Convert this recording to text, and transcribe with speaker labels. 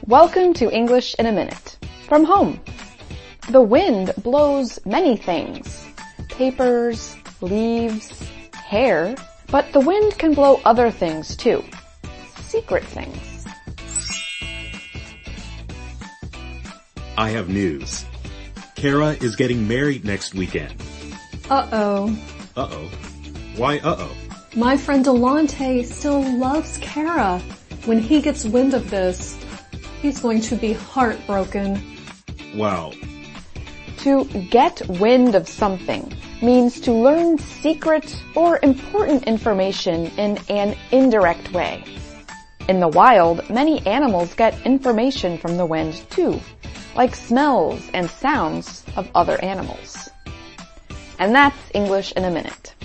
Speaker 1: Welcome to English in a Minute from home. The wind blows many things. Papers, leaves, hair. But the wind can blow other things too. Secret things.
Speaker 2: I have news. Kara is getting married next weekend.
Speaker 3: Uh-oh.
Speaker 2: Uh-oh. Why uh-oh?
Speaker 3: My friend Delonte still loves Kara. When he gets wind of this, he's going to be heartbroken.
Speaker 2: Wow.
Speaker 1: To get wind of something means to learn secret or important information in an indirect way. In the wild, many animals get information from the wind too, like smells and sounds of other animals. And that's English in a Minute.